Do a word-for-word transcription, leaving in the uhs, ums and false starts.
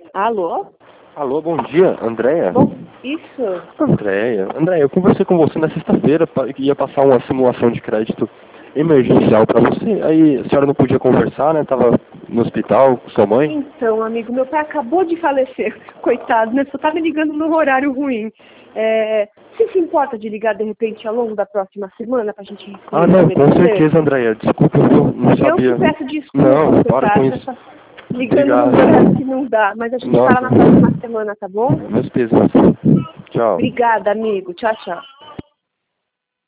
Alô? Alô, bom dia, Andréia? Bom, isso. Andréia, Andréia, eu conversei com você na sexta-feira que ia passar uma simulação de crédito emergencial para você. Aí a senhora não podia conversar, né? Tava no hospital com sua mãe. Então, amigo, meu pai acabou de falecer. Coitado, né? Só tá me ligando num horário ruim. É, você se importa de ligar de repente ao longo da próxima semana pra gente Ah, não, com estabelecer? certeza, Andréia. Desculpa, eu não Eu sabia. que peço desculpa, Não, para coitado, com né? isso. Tá ligando Obrigado. num horário que não dá. Mas a gente fala Nossa. na próxima semana, tá bom? Meus pesos. Tchau. Obrigada, amigo. Tchau, tchau.